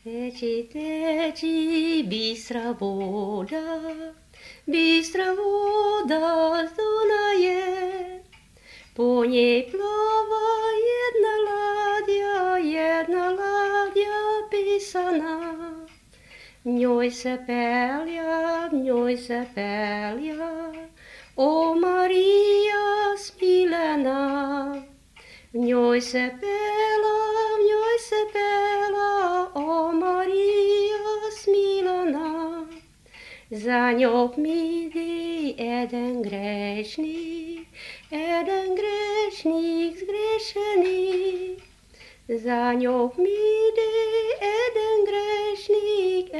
Teci, bistra voda z Dunaje, po njej plava jedna ladja pisana. V njoj se pelja, o Marija smiljena. V njoj se pela, o Marija smiljena. Za njo midi eden grešnik zgrešený. Za njo midi eden grešnik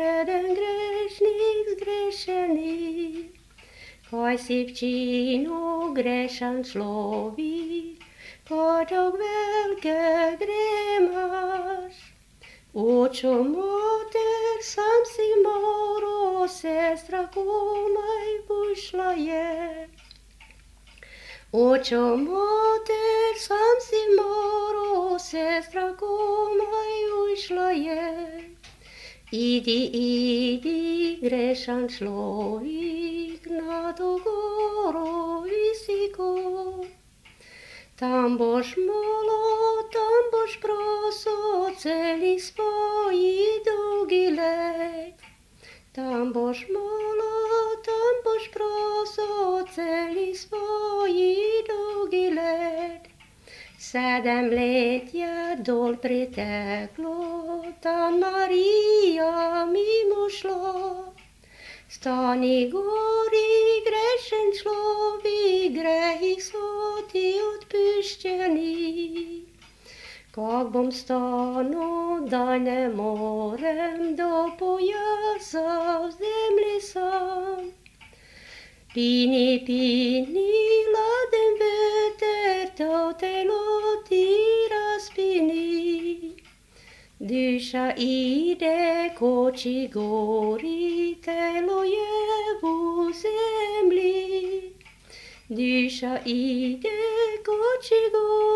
zgrešený. Kaj si včino grešan človek, kaj tak velike gremaš. Očo mater, sam si moro, sestra komaj ušla je. Očo mater, sam si moro, sestra komaj ušla je. Idi, grešan človek, na to goro visoko. Tam boš molo, tam boš proso, celi svoji dolgi let. Tam boš molo, tam boš proso, celi svoji dolgi let. 7 let je dol preteklo, tam Marija mimo šla. Stani gori, grešen človek, grehi so ti odpuščeni. Kak bom stanul, da ne morem do pojasa v zemlji sam. Pini, laden veter, to telo ti razpini. Duša ide, koči gori, telo je v zemlji. Duša ide, koči gori.